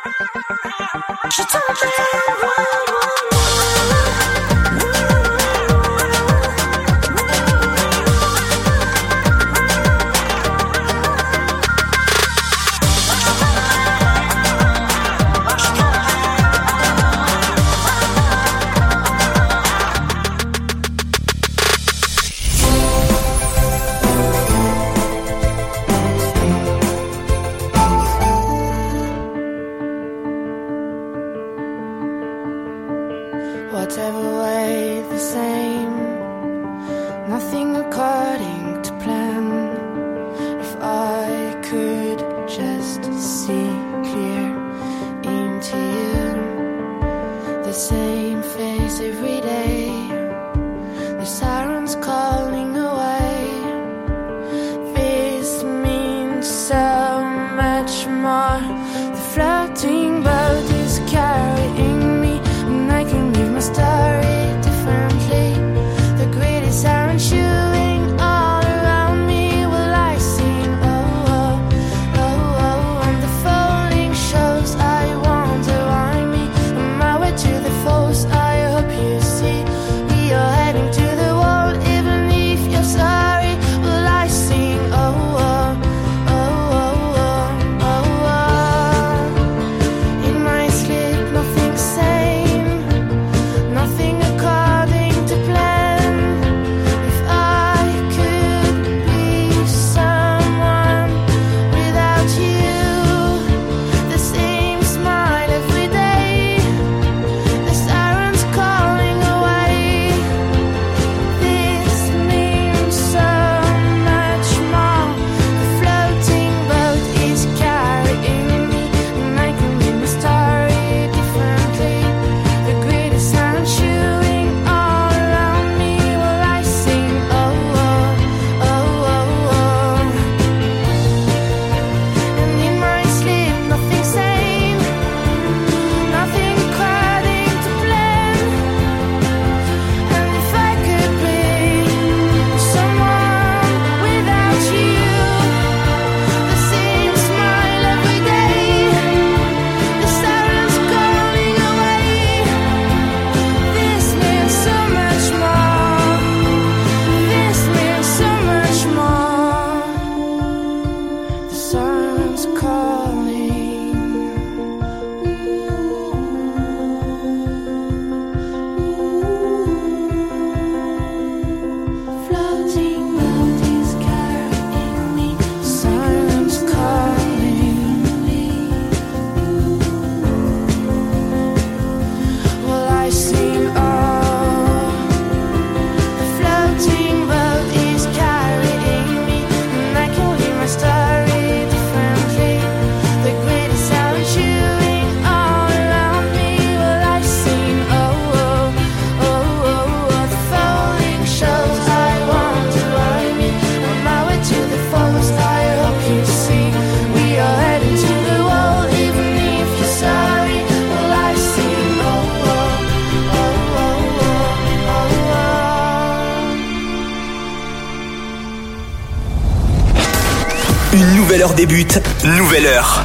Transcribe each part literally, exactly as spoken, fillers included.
She told me one, one, Nouvelle heure débute, nouvelle heure.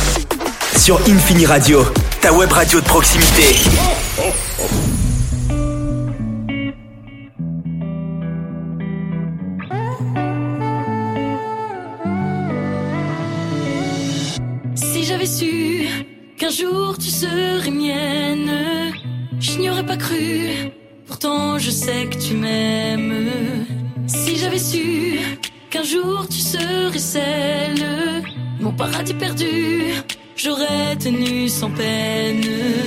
Sur Infini Radio, ta web radio de proximité. Si j'avais su qu'un jour tu serais mienne, je n'y aurais pas cru, pourtant je sais que tu m'aimes. Si j'avais su qu'un jour tu serais celle, mon paradis perdu, j'aurais tenu sans peine.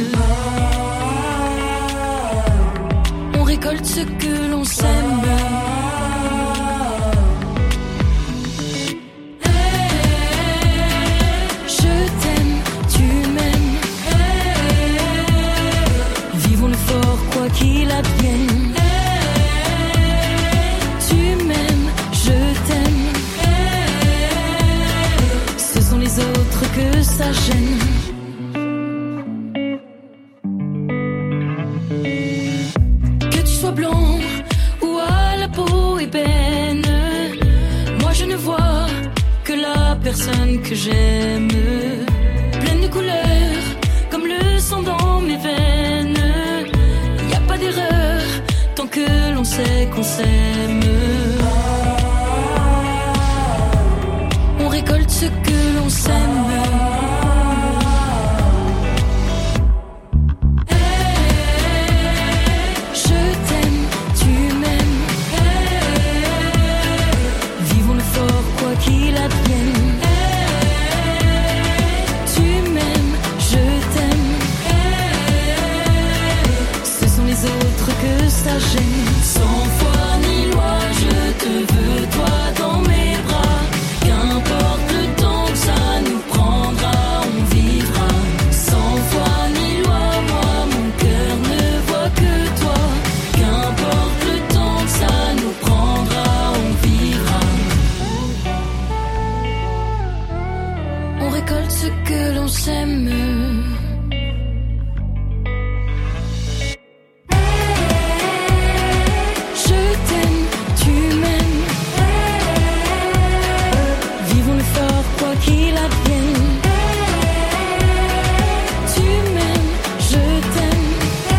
On récolte ce que l'on sème. Je t'aime, tu m'aimes. Vivons le fort quoi qu'il advienne. Que ça gêne. Que tu sois blanc ou à la peau ébène, moi je ne vois que la personne que j'aime. Pleine de couleurs, mes veines. Y a pas d'erreur tant que l'on sait qu'on s'aime. On récolte ce que l'on sème. Qu'il advienne, tu m'aimes, je t'aime. Ce sont les autres que ça gêne. Sans foi ni loi, je te veux, toi dans mes bras. Qu'importe le temps que ça nous prendra, on vivra. Sans foi ni loi, moi mon cœur ne voit que toi. Qu'importe le temps que ça nous prendra, on vivra. On récolte ce que l'on sème. Je t'aime, tu m'aimes. Vivons le fort quoi qu'il advienne. Tu m'aimes, je t'aime.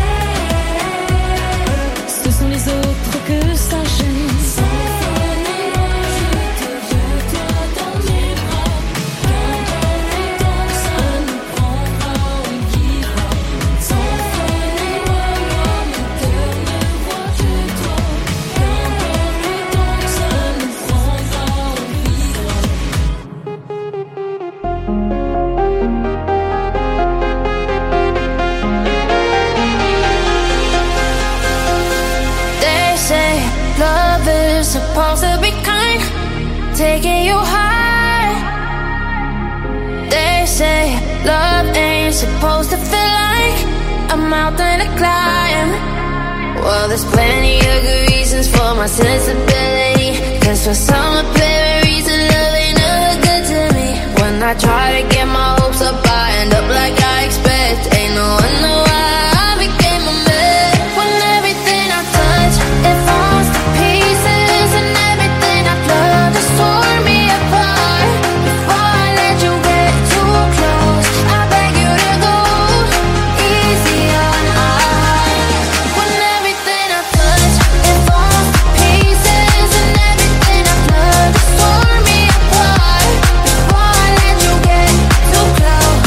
Ce sont les autres que ça gêne. Sans foi ni loi, je te veux, toi dans mes bras. Qu'importe le temps que ça nous prendra, on vivra. Sans foi ni loi, moi mon cœur ne voit que toi. Qu'importe le temps que ça nous prendra, on vivra. They say love is supposed to be kind, taking you high. They say love ain't supposed to feel like a mountain to climb. Well, there's plenty of good reasons for my sensibility. Cause for some apparent reason, love ain't never good to me. When I try to get my hopes up, I end up like I expect. Ain't no wonder why I became a mess. When everything I touch, it falls to pieces. And everything I've loved has torn me apart. Before I let you get too close, I beg you to go easy on my heart. When everything I touch, it falls to pieces. And everything I've loved has torn me apart. Before I let you get too close,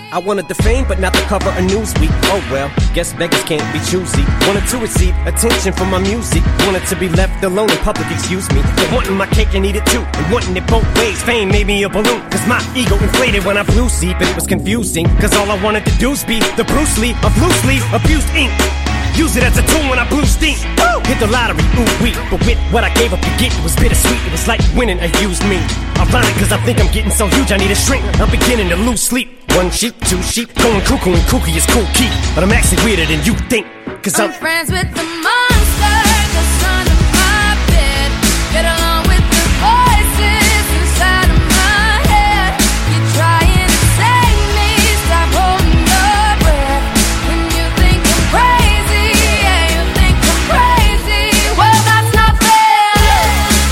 I wanted the fame, but not the cover of Newsweek. Oh well, guess beggars can't be choosy. Wanted to receive attention from my music. Wanted to be left alone in public, excuse me. But wanting my cake and eat it too, and wanting it both ways. Fame made me a balloon, cause my ego inflated when I flew see, but it was confusing. Cause all I wanted to do was be the Bruce Lee of loose leaf abused ink. Use it as a tool when I blew steam. Woo! Hit the lottery, ooh wee. But with what I gave up to get, it was bittersweet. It was like winning a used me. Ironic, cause I think I'm getting so huge I need a shrink. I'm beginning to lose sleep. One sheep, two sheep, going cuckoo and kooky is cool key. But I'm actually weirder than you think. Cause I'm, I'm friends with the monster that's under my bed. Get along with the voices inside of my head. You're trying to save me, stop holding your breath. When you think I'm crazy, yeah, you think I'm crazy. Well, that's not fair.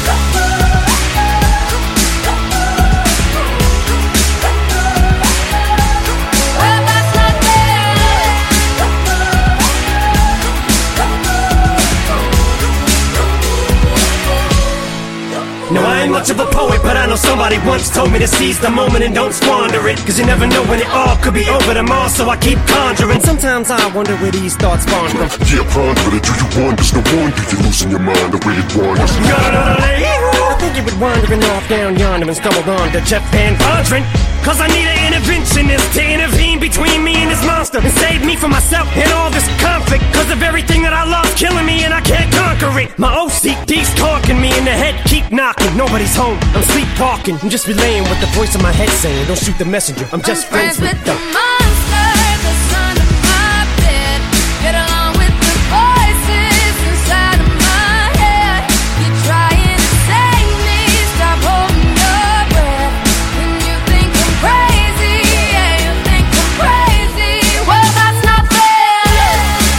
Well, that's not fair. no, I ain't much of a poet, but I know somebody once told me to seize the moment and don't squander it. Cause you never know when it all could be over tomorrow, so I keep conjuring. Sometimes I wonder where these thoughts spawn from. Yeah, ponder it, do you wonder? There's no wonder you're losing your mind the way it wanders. I think it would wandering off down yonder and stumbled on to Jeff Van Vondren. Cause I need an interventionist to intervene between me and this monster and save me from myself and all this conflict. Cause of everything that I love's killing me and I can't conquer it. My O C D's talking me in the head, keep knocking. Nobody's home, I'm sleepwalking. I'm just relaying what the voice in my head saying. Don't shoot the messenger, I'm just I'm friends, friends with the, the monster that's under my bed. Get along with the voices inside of my head. You're trying to save me, stop holding your breath. When you think I'm crazy, yeah, you think I'm crazy. Well, that's not fair.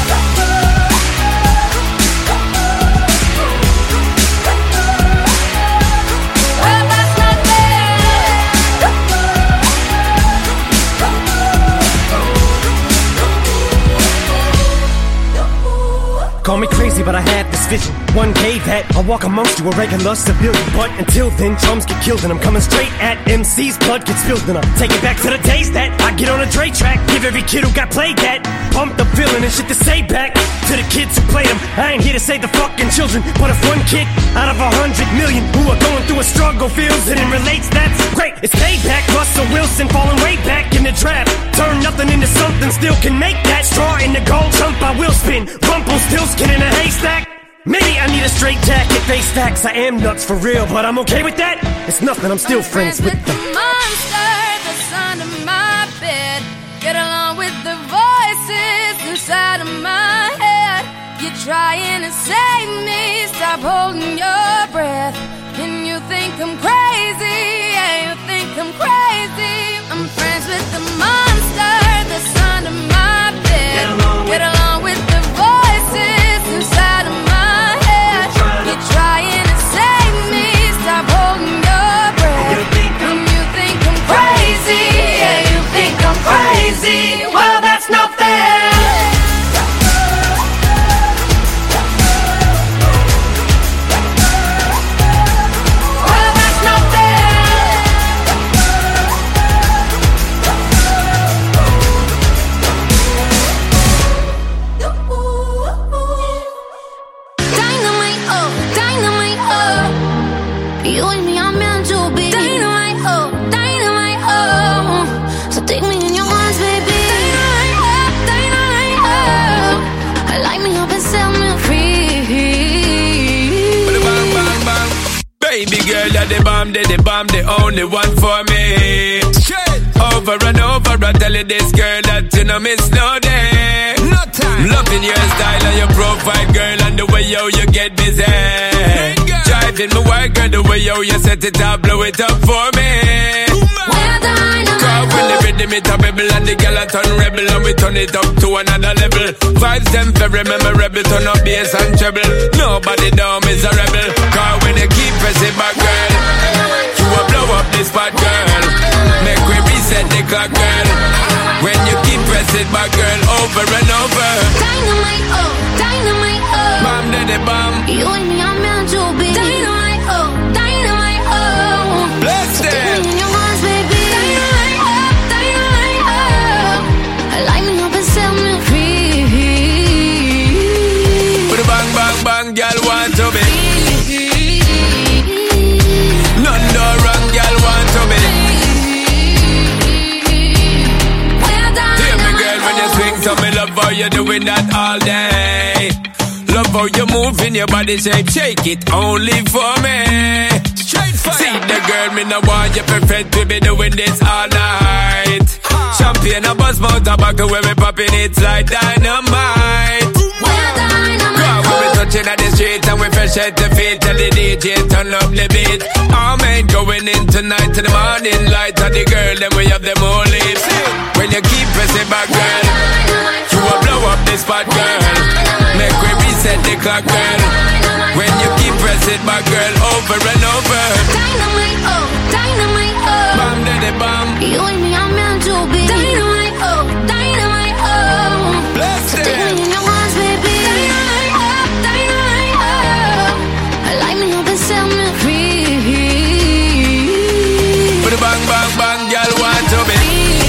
Well, that's not Call me crazy, but I had this vision. One day that I'll walk amongst you, a regular civilian. But until then, chums get killed and I'm coming straight at M C's. Blood gets spilled and I'll take it back to the days that I get on a Dre track. Give every kid who got played that pump the feeling and shit to say back to the kids who played them. I ain't here to save the fucking children, but if one kid out of a hundred million who are going through a struggle feels it and relates, that's great. It's payback. Russell Wilson falling way back in the draft. Turn nothing into something, still can make that. Straw in the gold jump, I will spin. Rumpelstiltskin in a haystack. Maybe I need a straight jacket, face facts. I am nuts for real, but I'm okay with that. It's nothing, I'm still I'm friends, friends with with the the monster that's under my bed. Get along with the voices inside of my head. You're trying to save me, stop holding your breath. And you think I'm crazy, yeah, you think I'm crazy. I'm friends with the monster that's under my bed. Get along with, Get along with the voices inside of my head. You're trying to save me, stop holding your breath. And you think I'm crazy, yeah, you think I'm crazy. Well, that's not fair. Well, that's not fair. Dynamite, oh, dynamite, oh. You and me are meant to be. Dynamite, oh, dynamite, oh. So take me in your arms, baby. Dynamite, oh, dynamite, oh. I light me up and set me free. Bang, bang, bang. Baby girl, you're the bomb, the, the bomb, the only one for me. Over and over, I tell you this girl that you know miss no day. No time. Loving your style and your profile, girl, and the way yo you get busy. Driving my work, girl, the way yo you set it up, blow it up for me. Cause when the rhythm it a bubble and the girl a turn rebel and we turn it up to another level. Vibes them very memorable, turn up bass and treble. Nobody down is a rebel. Cause when you keep pressing back, girl, you will blow up this spot, girl. Make we reset the clock, girl. When you keep pressing back, girl, over and over. Dynamite, oh, dynamite, oh. Bomb to the bomb. You and me are meant to be. Dynamite, oh, dynamite, oh. Bless So take them. me in your arms, baby. Dynamite, oh, dynamite, oh. tell me love how you doing that all day. Love how you moving your body shape, shake it only for me. Straight fire. See the girl, me no want you perfect, we be doing this all night. Champagne a buzz, mouth tobacco, when we popping it's like dynamite. We're dynamite. God, when we touching at the street and we fresh at the feet, tell the D J turn up the beat. All men going in tonight to the morning light, and the girl then we have them all lips. When you keep pressing back, girl, you will blow up this spot, girl. Make we reset the clock, girl. When you keep pressing back, girl, over and over. Dynamite, oh, dynamite, oh. Bam, daddy, bam. You and me are meant to be. Dynamite, oh, dynamite, oh. Bless So them. take me in your arms, baby. Dynamite, oh, dynamite, oh. Light me up and set me free. Put a bang, bang, bang, girl, want to be.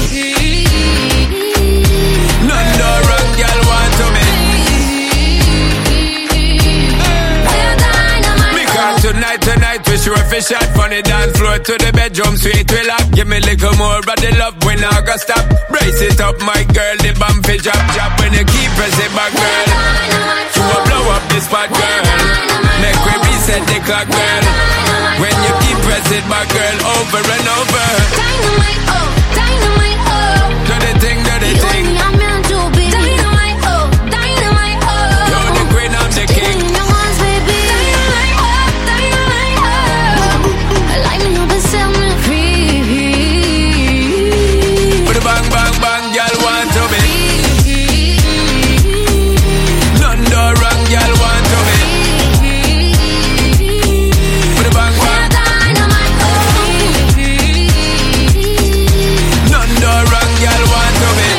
None no wrong, girl, want to be. We're dynamite, Because tonight, tonight, we sure fi shot from the dance floor to the bedroom, sweet we lock. Give me a little more, but the love we not gonna stop. Brace it up, my girl, the bump fi drop, drop. When you keep pressing back, girl, you will blow up this spot, girl. Make we reset the clock, girl. When you keep pressing back, girl, over and over. dynamite, oh, dynamite, oh. Do the thing, do the You thing. and me are meant to be. Dynamite, oh, dynamite, oh. You're the queen, I'm the king. In your arms, baby. Dynamite, oh, dynamite, oh. Light me up and set me free. Put a bang, bang, bang, girl, want to be. None no wrong, girl, want to be. Put a bang, We're bang. dynamite, oh. None no wrong, girl, want to be.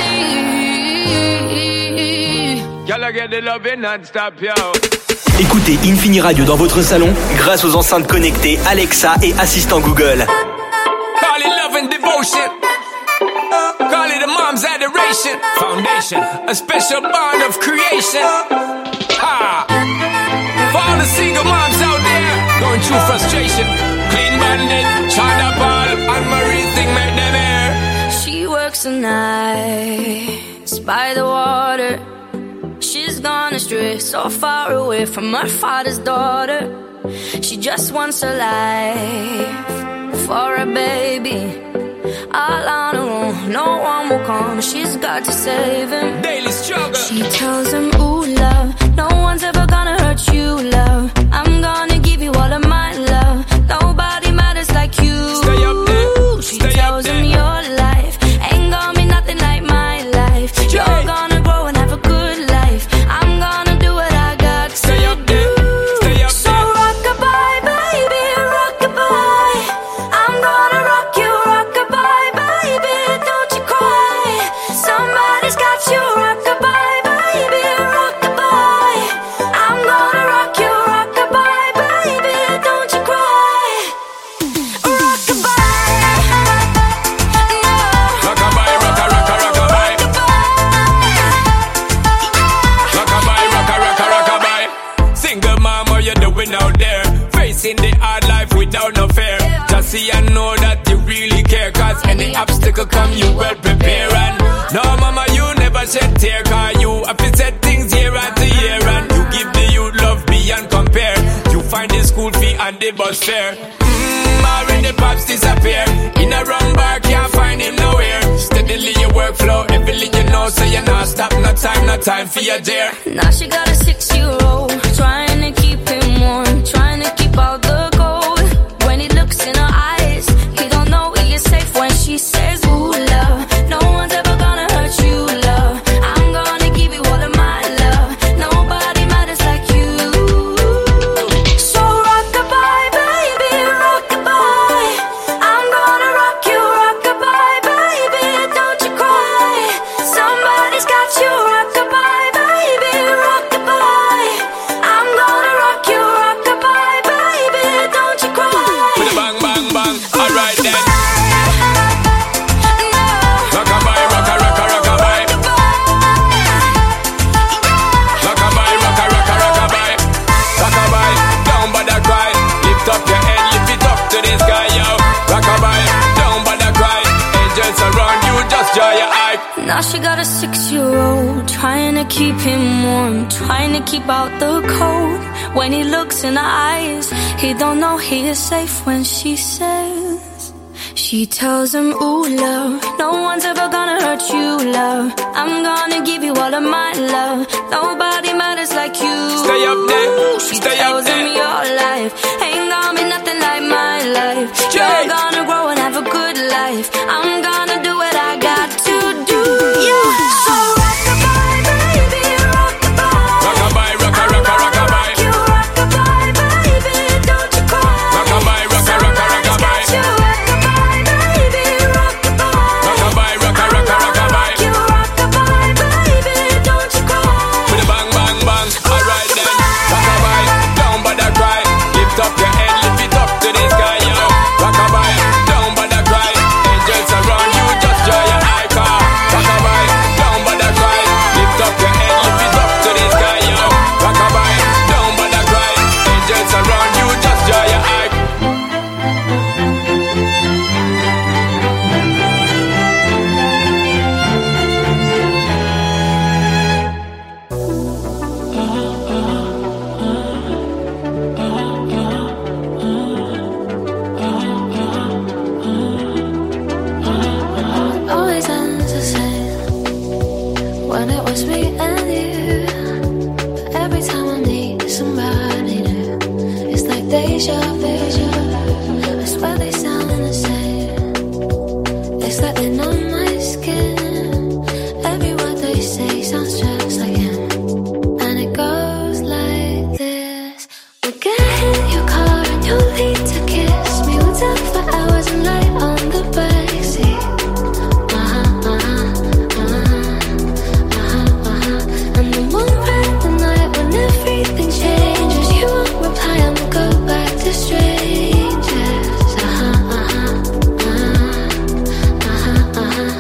Girl, I get the loving non-stop, yo. Écoutez Infini Radio dans votre salon grâce aux enceintes connectées Alexa et assistant Google. Call it love and devotion. Call it a mom's adoration. Foundation, a special bond of creation. Ha! For all the single moms out there going through frustration. Clean Bandit, China Paul, and Marie thing make them air. She works the nights by the water. She's gone astray, so far away from her father's daughter. She just wants a life for a baby. All on her own, no one will come. She's got to save him. Daily struggle. She tells him, ooh, love, no one's ever gonna hurt you, love. I'm gonna give you all of my love. Nobody matters like you. Stay up there. She Stay tells up him there. your life ain't gonna be nothing like my life. You're Yeah. gonna grow and have a good life. I'm gonna do what I got Stay to up there. do. Stay up So there. rock-a-bye, baby, rock-a-bye. I'm gonna rock you, rock-a-bye, baby, don't you cry. Somebody's got you, rock-a-bye, baby, rock-a-bye. I'm gonna rock you, rock-a-bye, baby, don't you cry. Rock-a-bye, no. Rock-a-bye, rocka, rocka, rock-a-bye. Rock-a-bye, rocka, rocka, rock-a-bye. Single mom, how you doing out there? Facing the hard life without no fear. Just see and know that you really care. Cause any obstacle come, you well prepare. And no, mama, you never shed tear. Cause you have to set things year after year. And you give the youth love beyond compare. You find the school fee and the bus fare. Mmm, already pops disappear. In a wrong bar, can't find him nowhere. Steadily your workflow, everything you know. So you not stop, no time, no time for your dear. Now she got a six-year-old, trying to keep him warm, trying to keep out the cold. When he looks in her eyes, he don't know he is safe when she says, ooh, love, no one's ever gonna hurt you, love. I'm gonna give you all of my love. Nobody matters like you. So rock-a-bye, baby, rock-a-bye. I'm gonna rock you, rock-a-bye, baby, don't you cry. Somebody's got you, rock-a-bye, baby, rock-a-bye. six-year-old, trying to keep him warm, trying to keep out the cold. When he looks in her eyes, he don't know he is safe when she says, she tells him, ooh, love, no one's ever gonna hurt you, love. I'm gonna give you all of my love. Nobody matters like you. Stay up there, she stay tells up there. him your life ain't gonna be nothing like my life. Jay. You're gonna grow and have a good life. I'm gonna do what I got to do. Yeah. So rock-a-bye, baby, rock-a-bye. Rock-a-bye, rocka, rocka, rock-a-bye. You rock-a-bye, baby, don't you cry. Rock-a-bye, rocka, rocka, rock-a-bye. You rock-a-bye, baby, rock-a-bye. Rock-a-bye, rocka, rocka, rock-a-bye. You rock-a-bye, baby, don't you cry. With a bang, bang, bang. Alright then. Rock-a-bye, don't bother cry. Lift up your head, lift it up to the sky, yo. Rock-a-bye, don't bother cry. Angels around you, just joy your eye car. Rock-a-bye, don't bother cry. Lift up your head, lift it up to the sky, yo. Rock-a-bye, don't bother cry. Angels around you, just joy your eye. Always ends the same when it was me and you. But every time I need somebody new, it's like deja vu. I swear they sound the same. It's like they know my skin. Every word they say sounds just like him, and it goes like this. We'll get in your car and you'll need to kiss me. We'll talk for hours and lie on the backseat. Everything changes, you won't reply, I'ma go back to strangers. Uh-huh, uh-huh, uh-huh,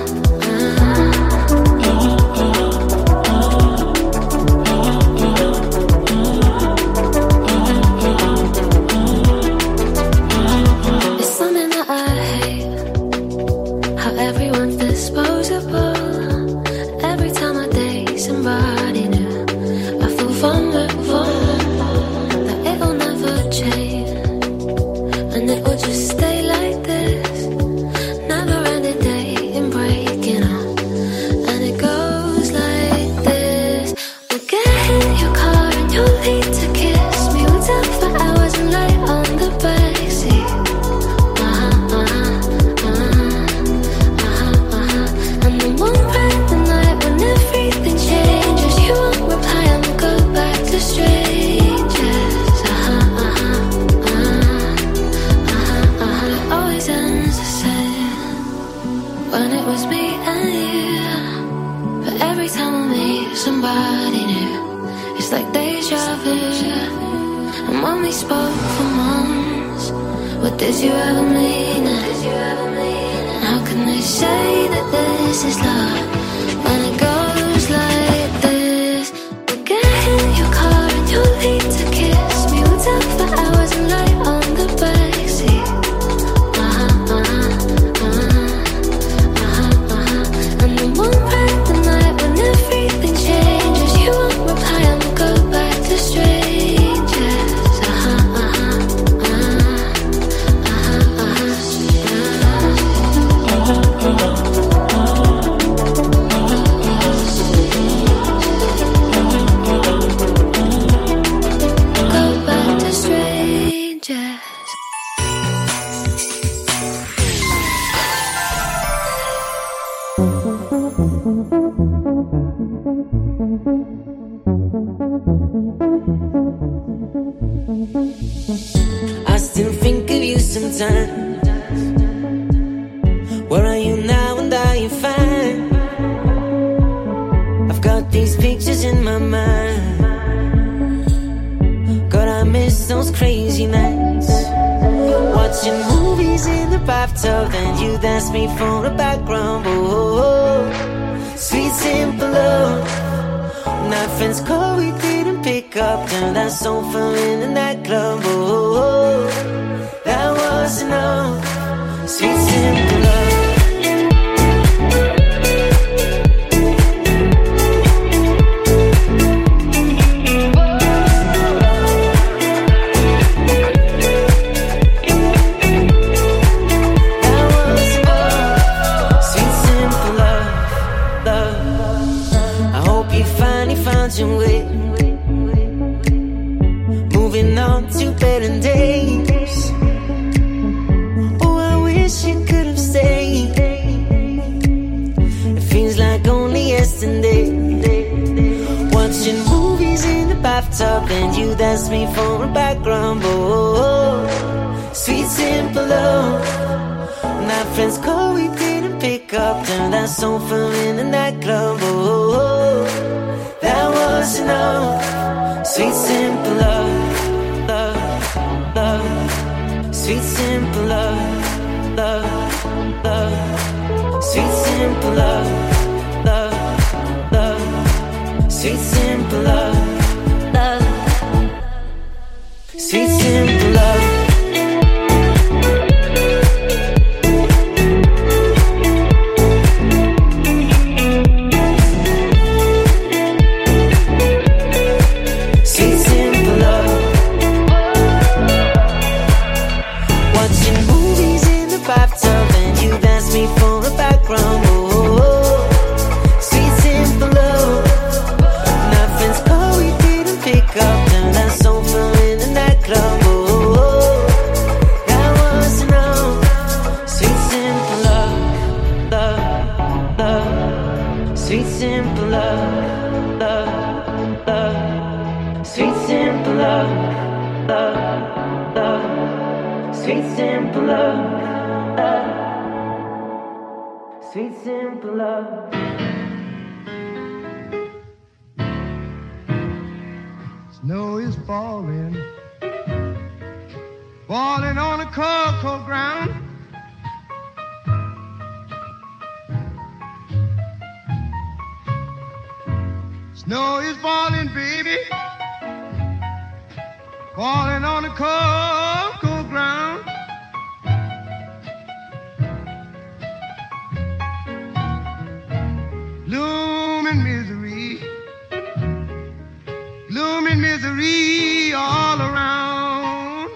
uh-huh. It's something that I hate, how everyone's disposable. Every time I date somebody new, I feel vulnerable, that it'll never change, and it will just stay like this. Never ending dating, breaking up, and it goes like this. We'll get in your car and you'll need to kiss me. We'll talk for hours and lie on the backseat. Uh-huh, uh-huh, uh-huh, uh-huh, uh-huh. And then one random night when everything changes, you won't reply, I'ma go back to strangers. Uh-huh, uh-huh, uh-huh, uh-huh, uh-huh. It always ends the same when it was me and you. But every time I meet somebody new, it's like deja vu. And when we spoke for months, what did you ever mean? And how can they say that this is love when it goes like this? We'll get in your car and you'll need to kiss me. We'll talk for hours and lie on the backseat. Uh-huh, uh-huh, uh-huh, uh-huh, uh-huh. And then one random night when everything changes, you won't reply, I'ma go back to strangers. Uh-huh, uh-huh, uh-huh, uh-huh, uh-huh. Go back to strangers. I still think of you sometimes. Where are you now and are you fine? I've got these pictures in my mind. God, I miss those crazy nights, watching movies in the bathtub, and you dance me for a background. Oh, sweet simple love. Nothing's called, we didn't pick up. Turned that sofa in a nightclub. Oh, that was enough. Sweet simple love. found your way, moving on to better days. Oh, I wish you could have stayed. It feels like only yesterday. Watching movies in the bathtub and you dance me for a background boy. Sweet simple love. My friends call, we didn't pick up. Turned that song from in the nightclub. Oh, that was enough. Sweet simple love, love, love. Sweet simple love, love, love. Sweet simple love, love, love. Sweet simple love, love. Sweet simple love. Snow is falling, falling on the cold, cold ground. Snow is falling, baby, falling on the cold, cold ground. Looming misery, looming misery all around.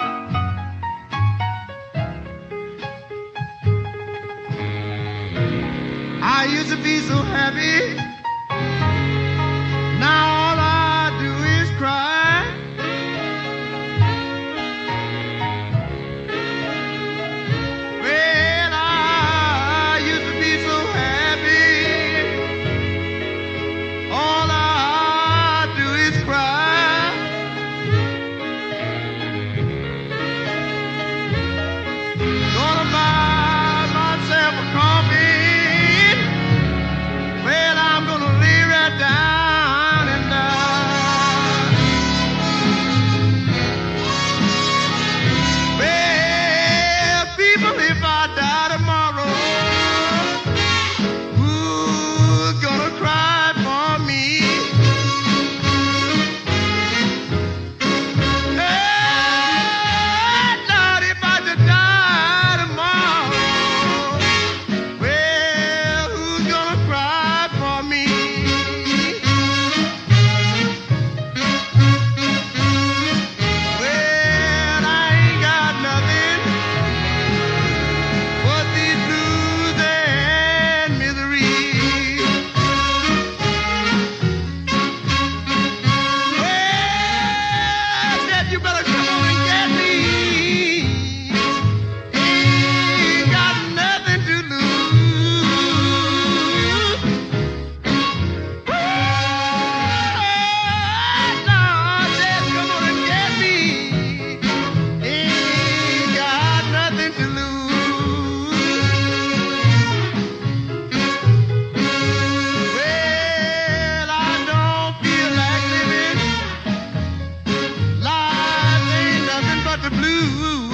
I used to be so happy, now all I do is cry. Well, I used to be so happy, all I do is cry. Gonna buy myself a coffee. Well, I'm gonna lay right down and die. Well, people, if I die tomorrow, who's gonna cry for me? Hey, Lord, if I should die tomorrow, well, who's gonna cry for me? Well, I ain't got nothing but these blues and misery. Well, I said you better come on and get me. Ain't got nothing to lose. Lord said come on and get me. Ain't got nothing to lose. Well, I don't feel like living. Life ain't nothing but the blues.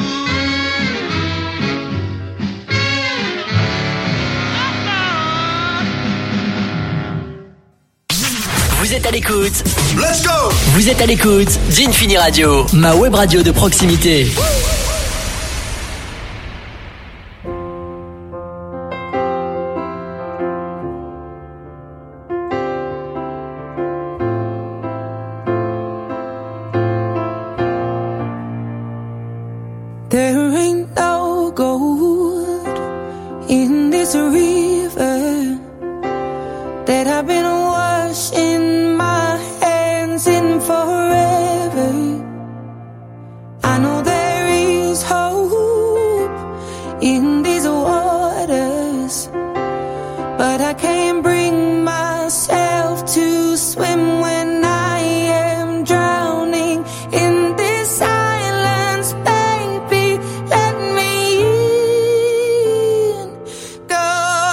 Vous êtes à l'écoute. Let's go. Vous êtes à l'écoute d'Infini Radio, ma web radio de proximité. There ain't no gold in this river that I've been washing my head. swim when I am drowning in this silence, baby. Let me in. Go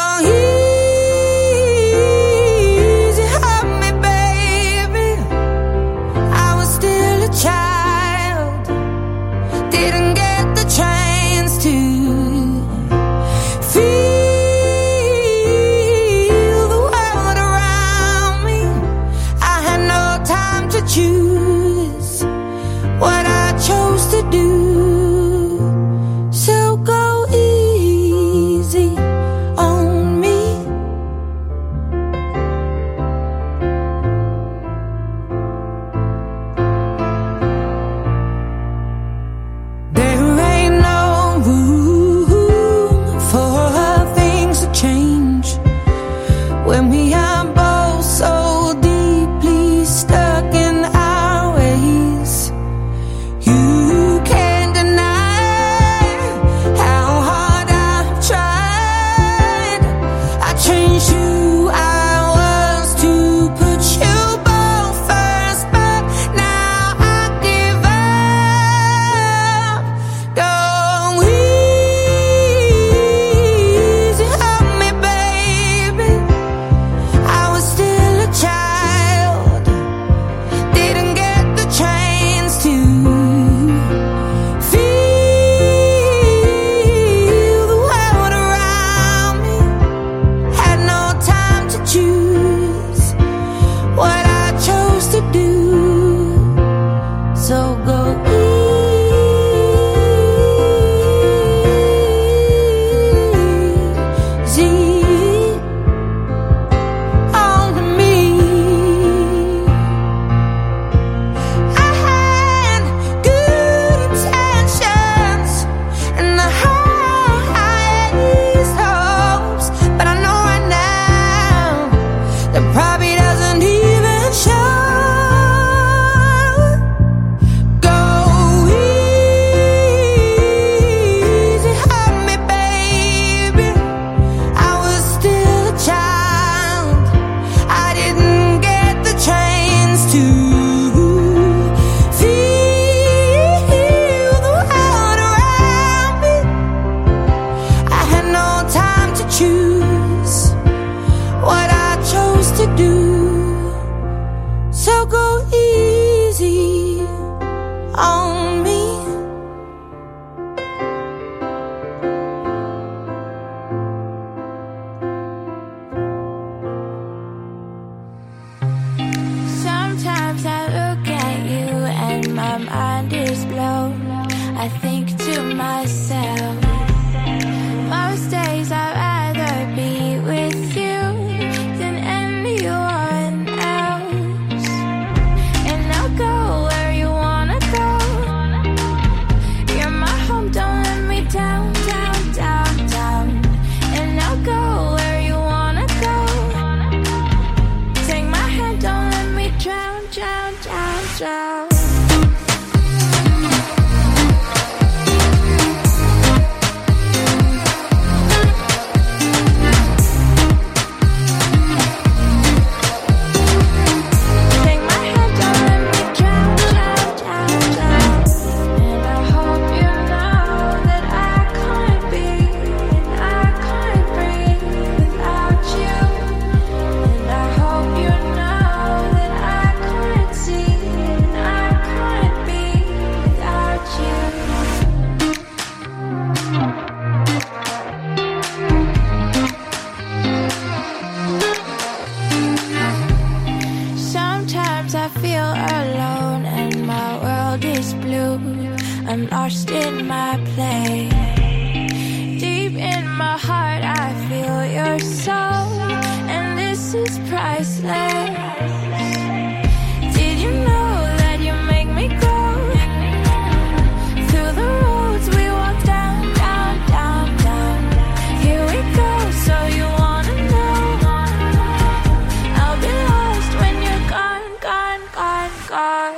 easy, hug me, baby. I was still a child, didn't get the chance to feel the world around me. I had no time to choose what I chose to do. So go easy on me. There ain't no room for things to change when we are both so deeply stuck in our ways. You can't deny how hard I've tried. I changed who I was to put you both first, but now I give up. Go easy, hug me, baby. I was still a child, didn't get the chance to feel the world around me. Had no time to choose what I chose to do. So go easy on me. I had good intentions and the highest hopes, but I know right now that probably doesn't even show. Go easy, hug me, baby. I was still a child, I didn't get the chance to feel the world around me. I had no time to choose what I chose to do. So go easy on me. Sometimes I look at you and my mind is blown. I think to myself, most days I'd rather be with you than anyone else. And I'll go where you wanna go. You're my home, don't let me down, down, down, down. And I'll go where you wanna go. Take my hand, don't let me drown, drown, drown, drown. Take my hand, don't let me drown, drown, drown, drown. And I hope you know that I can't be, and I can't breathe without you. And I hope you know that I can't see, and I can't be without you. Sometimes I feel alone and my world is blue. I'm lost in my play. Deep in my heart I feel your soul, and this is priceless. Did you know that you make me go through the roads we walk down, down, down, down? Here we go, so you wanna know. I'll be lost when you're gone, gone, gone, gone.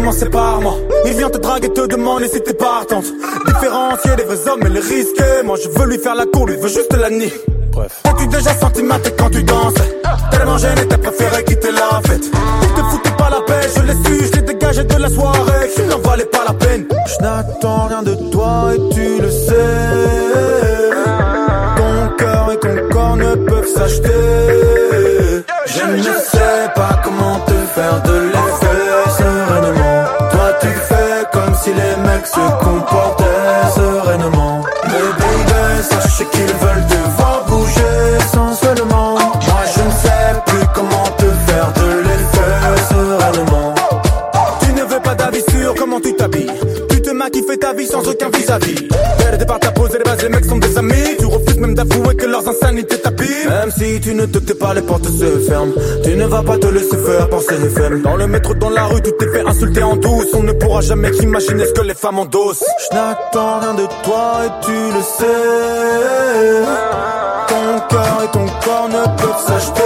commencer par moi. Il vient te draguer, te demander si t'es partante. Différencier les vrais hommes et les risquer. Moi je veux lui faire la cour, lui veut juste la nier. Bref. T'as-tu déjà senti ma tête quand tu dansais? Tellement gêné, t'as préféré quitter la fête. Il te foutait pas la paix, je l'ai su, je l'ai dégagé de la soirée. Il n'en valait pas la peine. Je n'attends rien de toi et tu le sais. Ton cœur et ton corps ne peuvent s'acheter. Je ne sais pas comment te faire de l'effet sereinement. Toi tu fais comme si les mecs se comportaient sereinement. Mais baby, sache qu'ils veulent te voir bouger sensuellement. Moi je ne sais plus comment te faire de l'effet sereinement. Tu ne veux pas d'avis sur comment tu t'habilles. Tu te maquilles, fais ta vie sans aucun vis-à-vis. Dès le départ t'as posé les bases, les mecs sont des amis. Tu refuses même d'avouer que leurs insanités t'abîment. Même si tu ne te tais pas, les portes se ferment. Tu ne vas pas te laisser faire penser les femmes. Dans le métro, dans la rue, tu t'es fait insulter en douce. On ne pourra jamais imaginer ce que les femmes endossent. Je n'attends rien de toi et tu le sais. Ton cœur et ton corps ne peuvent s'acheter.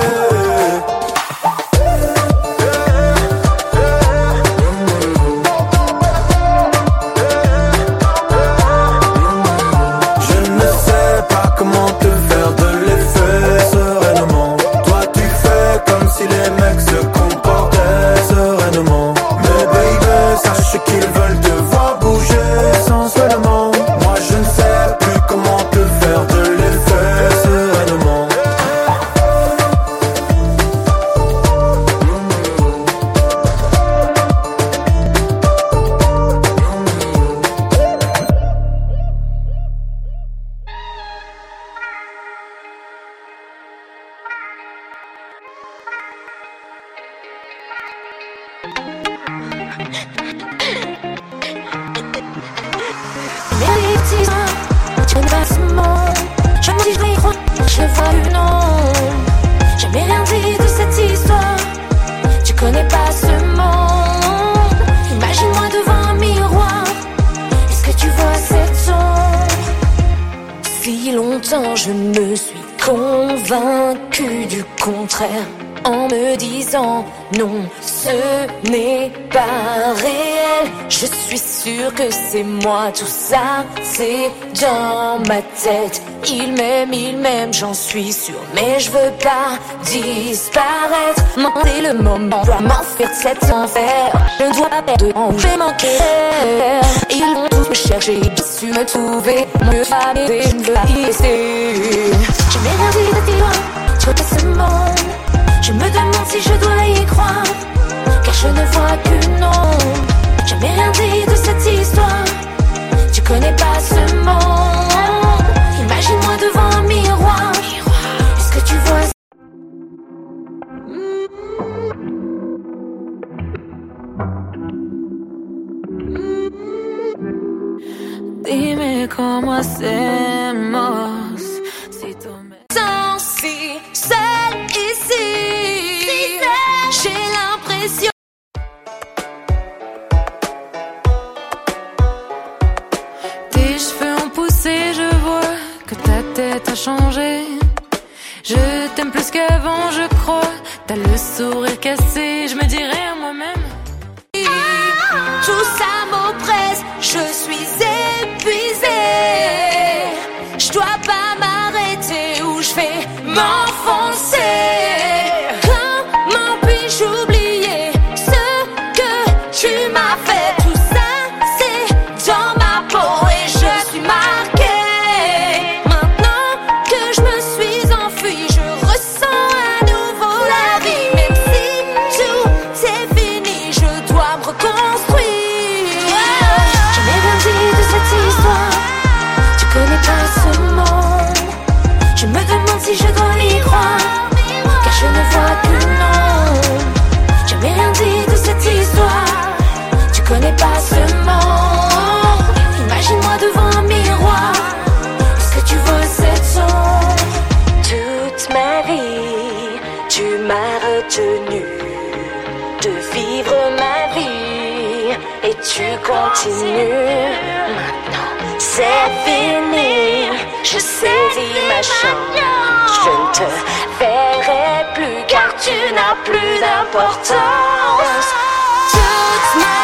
Qu'ils veulent te voir bouger sensuellement. Moi je ne sais plus comment te faire de l'effet sereinement. Je vois le nom. Jamais rien dit de cette histoire. Tu connais pas ce monde. Imagine-moi devant un miroir. Est-ce que tu vois cette ombre? Si longtemps je me suis convaincue du contraire, en me disant non, ce n'est pas réel. Je suis sûre que c'est moi, tout ça c'est dans ma tête. Il m'aime, il m'aime, j'en suis sûre, mais je veux pas disparaître. Mentir le moment, dois m'enfuir de cet enfer. Je ne dois pas perdre de temps, je vais manquer. Ils vont tous me chercher, bien su me trouver. Mieux pas m'aider, je ne veux pas y rester. Je n'ai rien dit de toi, tu connais ce monde. Je me demande si je dois y croire, car je ne vois que non. Jamais rien dit de cette histoire. Tu connais pas ce monde. Imagine-moi devant un miroir. Est-ce que tu vois? Dime cómo hacemos si tú me... Sans si seul ici, j'ai l'impression. Tes cheveux ont poussé, je vois que ta tête a changé. Je t'aime plus qu'avant, je crois. T'as le sourire cassé, je me dirais à moi-même. Tout ça m'oppresse, je suis épuisée. Je dois pas m'arrêter ou je vais m'enfoncer. Comment puis-je oublier ce que tu m'as fait? Tout ça c'est dans ma peau et je suis marquée. Maintenant que je me suis enfuie, je ressens à nouveau la vie. Même si tout est fini, je dois me reconstruire. Je n'ai rien dit de cette histoire. Tu connais pas ce monde. Je me demande si je dois y croire, car je ne vois que non. Jamais rien dit de cette histoire. Tu connais pas ce monde. Imagine-moi devant un miroir. Est-ce que tu vois cette sombre? Toute ma vie, tu m'as retenu de vivre ma vie et tu continues. Maintenant c'est fini, je saisis ma chance. Je ne te verrai plus car tu n'as plus d'importance. Toute ma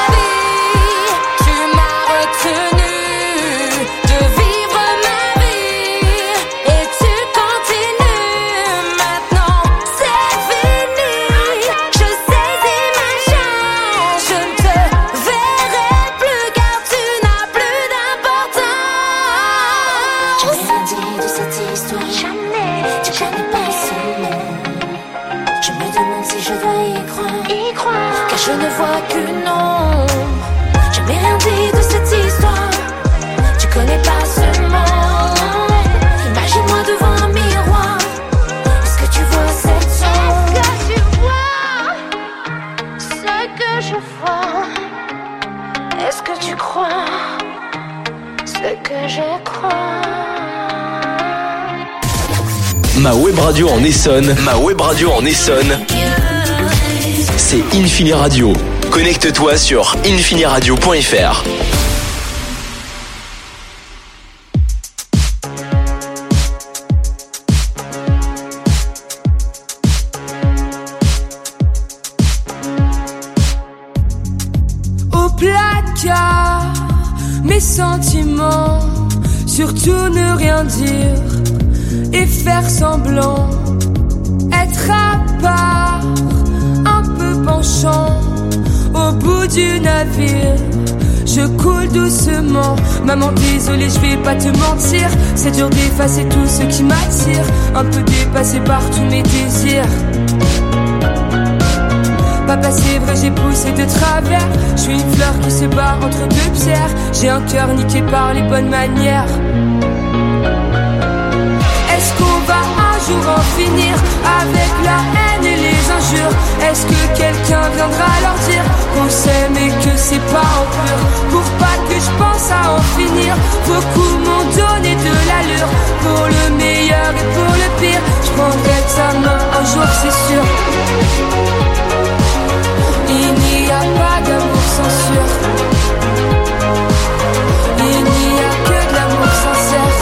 toi qu'une ombre. Jamais rien dit de cette histoire. Tu connais pas ce monde. Imagine-moi devant un miroir. Est-ce que tu vois cette sombre? Est-ce que tu vois ce que je vois? Est-ce que tu crois ce que je crois? Ma web radio en Essonne, ma web radio en Essonne, c'est Infini Radio. Connecte-toi sur infiniradio point f r. Au placard, mes sentiments, surtout ne rien dire et faire semblant, être à part, un peu penchant, au bout du navire, je coule doucement. Maman désolée, je vais pas te mentir, c'est dur d'effacer tout ce qui m'attire, un peu dépassé par tous mes désirs. Papa c'est vrai j'ai poussé de travers, je suis une fleur qui se bat entre deux pierres, j'ai un cœur niqué par les bonnes manières. Est-ce qu'on va un jour en finir avec la haine et les injures? Est-ce que quelqu'un viendra leur dire qu'on s'aime et que c'est pas en pur? Pour pas que je pense à en finir, beaucoup m'ont donné de l'allure. Pour le meilleur et pour le pire, je prendrai ta main un jour c'est sûr. Il n'y a pas d'amour sans sûr. Il n'y a que de l'amour sincère.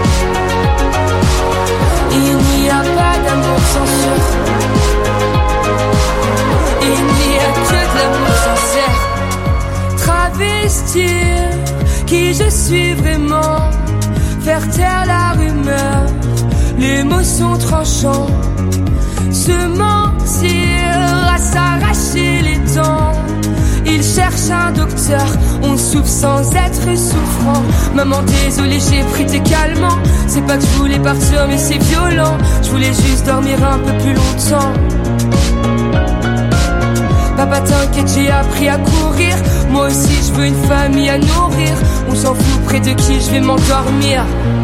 Il n'y a pas d'amour sans sûr. Il n'y a que de l'amour sincère. Travestir qui je suis vraiment, faire taire la rumeur, les mots sont tranchants. Se mentir à s'arracher les dents. Il cherche un docteur, on souffre sans être souffrant. Maman désolée j'ai pris tes calmants. C'est pas que je voulais partir mais c'est violent. Je voulais juste dormir un peu plus longtemps. Papa t'inquiète j'ai appris à courir. Moi aussi je veux une famille à nourrir. On s'en fout près de qui je vais m'endormir.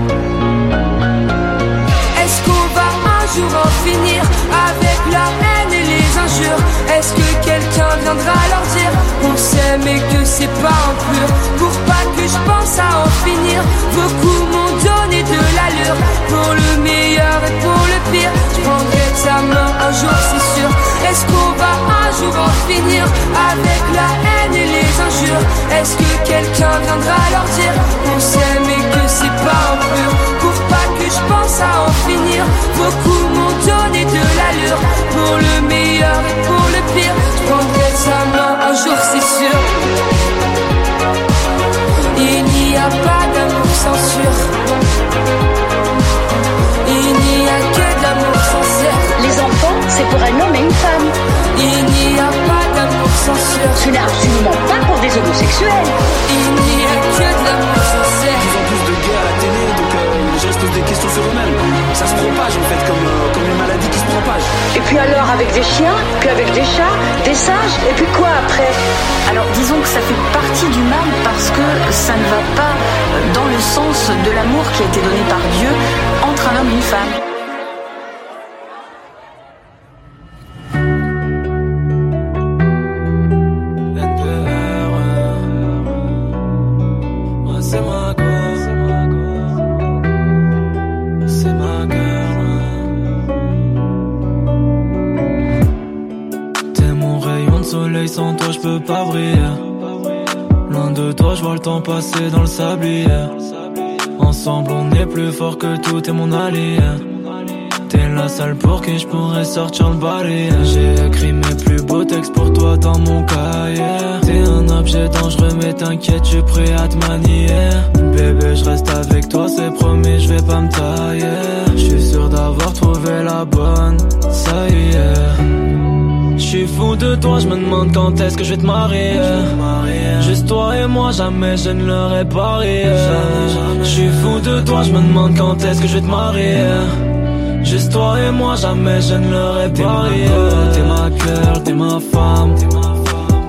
Est-ce qu'on va un jour en finir avec la haine et les injures? Est-ce que quelqu'un viendra leur dire qu'on s'aime et que c'est pas impur? Pour pas que je pense à en finir, beaucoup m'ont donné de l'allure. Pour le meilleur et pour le pire, je prendrai ta main un jour c'est sûr. Est-ce qu'on va un jour en finir avec la haine et les injures? Est-ce que quelqu'un viendra leur dire qu'on s'aime et que c'est pas impur? Pour pas que je pense à en finir, beaucoup m'ont donné de l'allure. Pour le meilleur et pour le pire, je prendrai sa main un jour c'est sûr. Il n'y a pas d'amour sans sûr. Il n'y a que de l'amour sincère. Les enfants, c'est pour un homme et une femme. Il n'y a pas d'amour sans sûr. Ce n'est absolument pas pour des homosexuels. Il n'y a que de l'amour sincère. Ils ont plus de gays à la télé, donc euh, je reste des questions sur eux-mêmes. Ça se propage en fait, comme, euh, comme une maladie qui se propage. Et puis alors avec des chiens, puis avec des chats, des singes, et puis quoi après? Alors disons que ça fait partie du mal parce que ça ne va pas dans le sens de l'amour qui a été donné par Dieu entre un homme et une femme. Sans toi je peux pas briller. Loin de toi je vois le temps passer dans le sablier. Ensemble on est plus fort que tout, t'es mon allié. T'es la seule pour qui je pourrais sortir le balai. J'ai écrit mes plus beaux textes pour toi dans mon cahier. T'es un objet dangereux mais t'inquiète, je suis prêt à te manier. Bébé je reste avec toi, c'est promis, je vais pas me tailler. Je suis sûr d'avoir trouvé la bonne, ça y est. Je suis fou de toi, je me demande quand est-ce que je vais te marier. Juste toi et moi, jamais je ne l'aurais parié. Je suis fou de toi, je me demande quand est-ce que je vais te marier. Juste toi et moi, jamais je ne l'aurais parié. T'es ma cœur, t'es ma femme.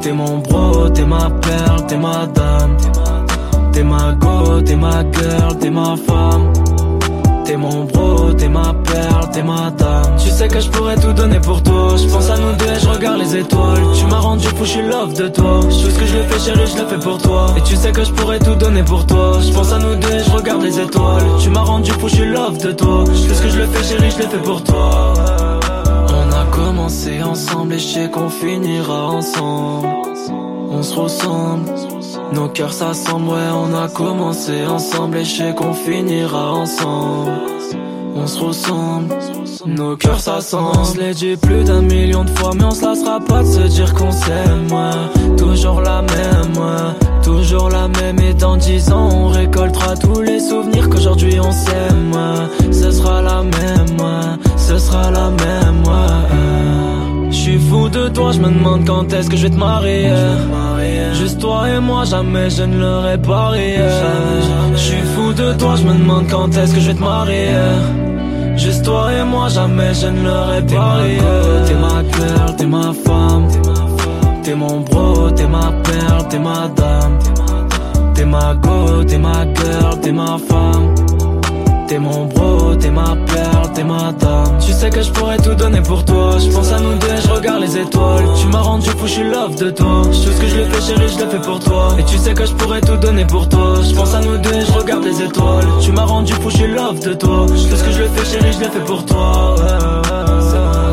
T'es mon bro, t'es ma perle, t'es ma dame. T'es ma go, t'es ma girl, t'es ma femme. T'es mon bro, t'es ma perle, t'es ma dame. Tu sais que je pourrais tout donner pour toi. Je pense à nous deux et je regarde les étoiles. Tu m'as rendu fou, je suis love de toi. Tout ce que je le fais chérie, je le fais pour toi. Et tu sais que je pourrais tout donner pour toi. Je pense à nous deux et je regarde les étoiles. Tu m'as rendu fou, je suis love de toi. Tout ce que je le fais chérie, je le fais pour toi. On a commencé ensemble et je sais qu'on finira ensemble. On se ressemble, nos cœurs s'assemblent, ouais on a commencé ensemble et je sais qu'on finira ensemble. On se ressemble, nos cœurs s'assemblent. On se l'est dit plus d'un million de fois mais on se lassera pas de se dire qu'on s'aime, ouais. Toujours la même, ouais. Toujours la même et dans dix ans on récoltera tous les souvenirs qu'aujourd'hui on s'aime, ouais. Ce sera la même, ouais. Ce sera la même, ouais. Je suis fou de toi, je me demande quand est-ce que je vais te marier. Juste toi et moi, jamais je ne l'aurais parié. Je suis fou de toi, je me demande quand est-ce que je vais te marier. Juste toi et moi, jamais je ne l'aurais parié. T'es ma girl, t'es ma femme. T'es mon bro, t'es ma perle, t'es ma dame. T'es ma go, t'es ma girl, t'es ma femme. T'es mon bro, t'es ma perle, t'es ma dame. Tu sais que je pourrais tout donner pour toi. Je pense à nous deux et je regarde les étoiles. Tu m'as rendu fou, je suis love de toi. Tout ce que je le fais chérie, je le fais pour toi. Et tu sais que je pourrais tout donner pour toi. Je pense à nous deux et je regarde les étoiles. Tu m'as rendu fou, je suis love de toi. Tout ce que je le fais chérie, je le fais pour toi, ouais, ouais, ouais.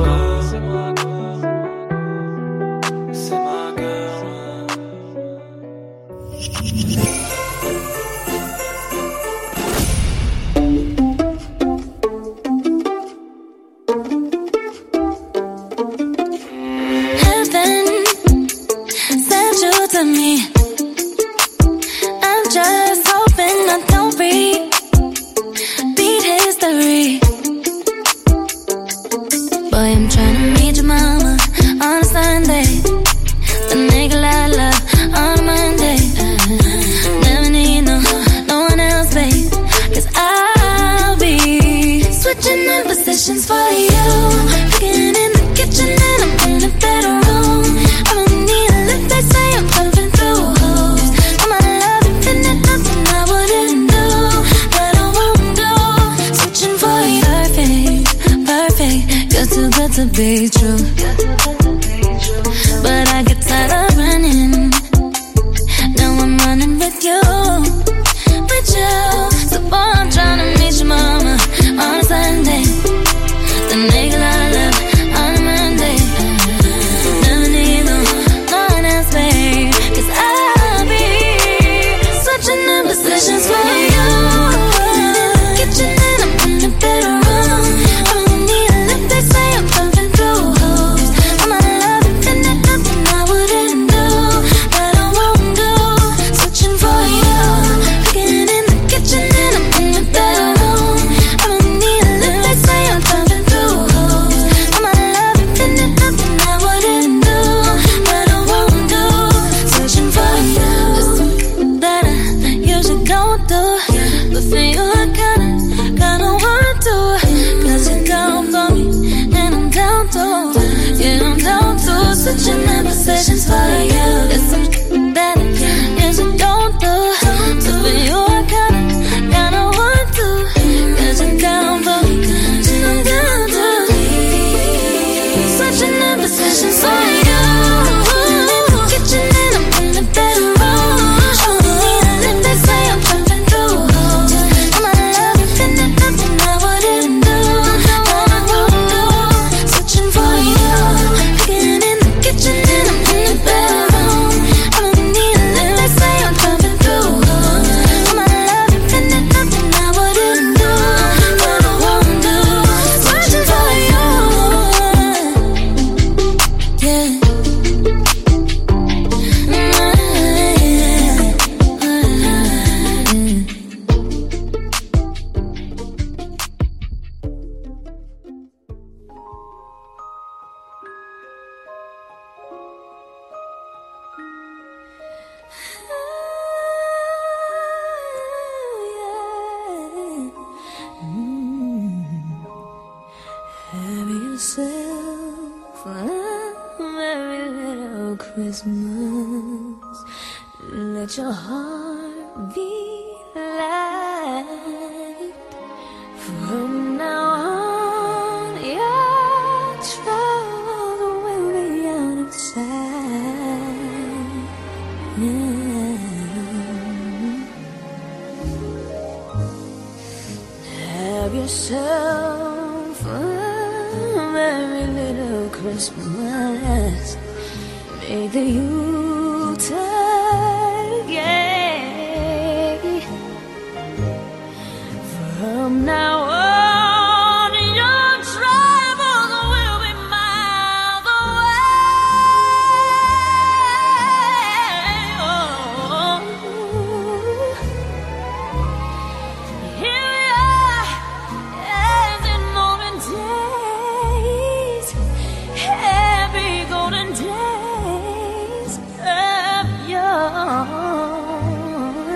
To be true, but I get tired of running. Now I'm running with you, with you. So boy, I'm trying to meet your mama on a Sunday. The nigga I love on a Monday. Never need no, no one else, babe. Cause I'll be switching in positions for you. Kitchen and I'm in the bedroom. Christmas. Let your heart be light. From now on, your trouble will be out of sight. Have yourself a merry little Christmas. Make the Yuletide gay. From now on, your troubles will be miles away. Oh. Here we are, as in olden days, happy golden days of yore.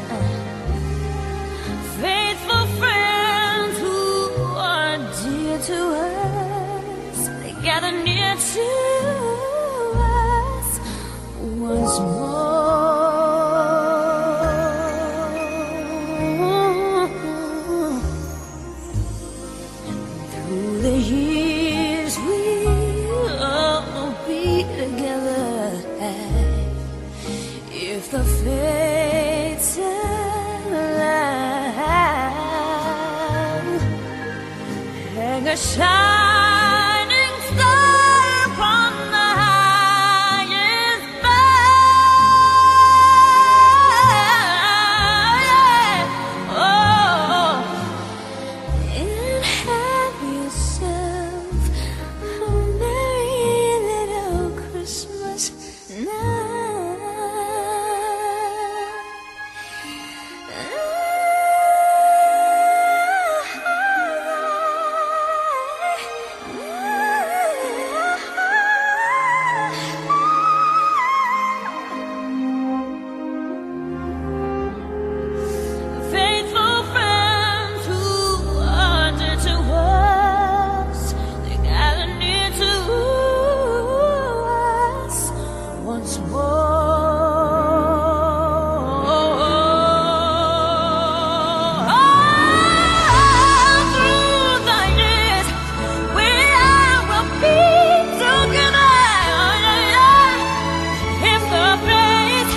Faithful friends who are dear to us, they gather near to us once more. Through the years we'll all be together. If the fates allow, hang a shining star upon the highest bough. Oh, and have yourself a merry little Christmas now. Faithful friends who are dear to us, they gather near to us once more. Through the years, we will be together. If the fates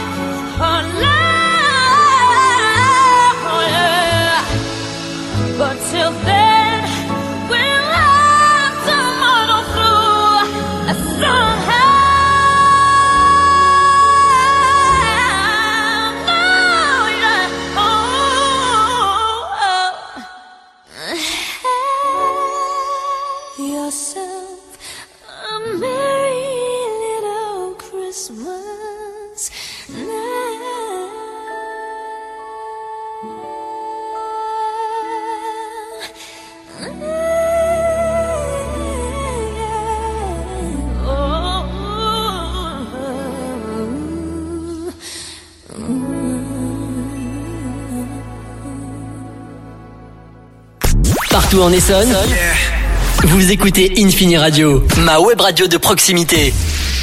allow, but till then, we'll have to muddle through somehow. No, yeah. Oh, have yourself a merry little Christmas Partout en Essonne, vous écoutez Infini Radio, ma web radio de proximité.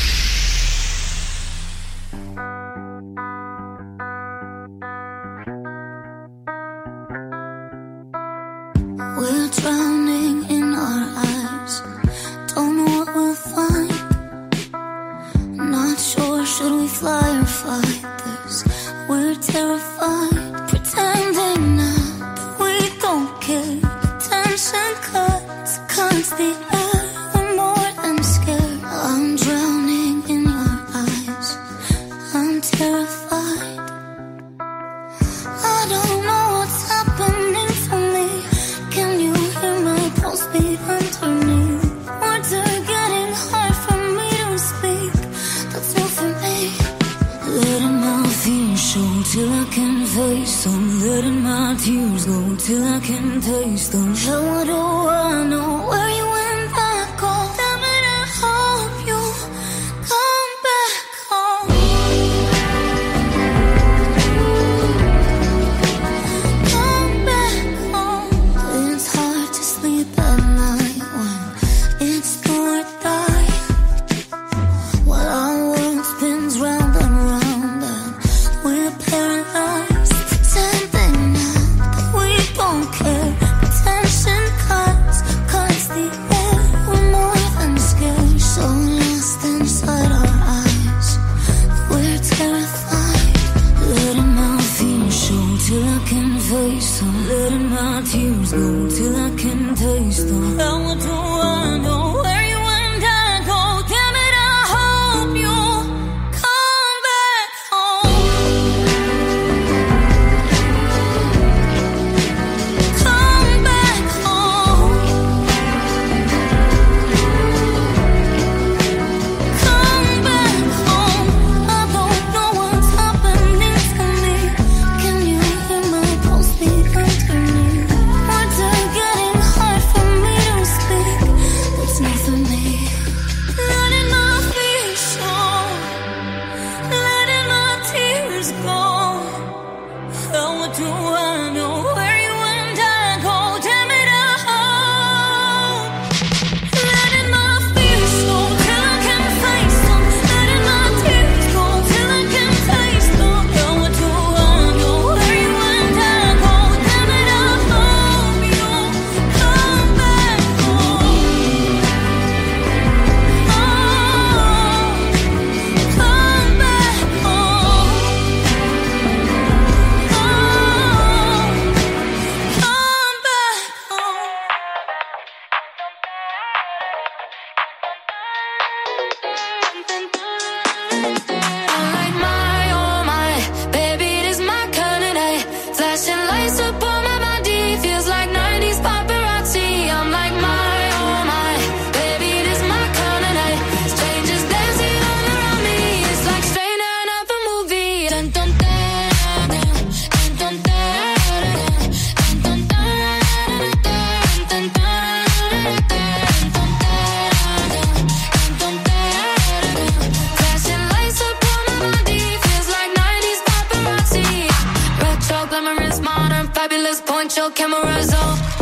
We're drowning in our eyes, don't know what we'll find. Not sure, should we fly or fight this? We're terrified, pretending now that we don't care. Tension cuts, cuts the air, we're more than scared. I'm drowning in your eyes, I'm terrified. I don't know what's happening for me. Can you hear my pulse beat underneath? Words are getting hard for me to speak. That's new for me. Letting my fears show till I can face them. Letting my tears go till I can taste them. How do I know where you went back home? Tell me to hope you come back home. Come back home. It's hard to sleep at night when it's do or die. While our world's been can face them, letting my tears go till I can taste them. Now what do I know where you and I go? Damn it, I hope you come back home. Come back home. Come back home. I don't know what's happening to me. Can you hear my pulse beat under me? Words are getting hard for me to speak. That's not for me. Letting my fears show, letting my tears go. Hell, what do I know where you and I go? Damn it, I hope. Letting my fears show till I can face them. Letting my tears go till I can taste them. Hell, what do I know where you and I go? Damn it, I hope you come back home. Oh, come back home. Oh, come back home. I'm like my, oh my, baby, it is my kind of night. Flashing lights upon my body, feels like nineties paparazzi. I'm like my, oh my, baby, it is my kind of night. Strangers dancing all around me, it's like straight out of a movie. Dun, dun, dun, dun, dun, dun, dun, dun, dun, dun, dun, dun, flashing lights upon my body, feels like nineties paparazzi. Retro, glamorous, modern, fabulous, point your cameras off.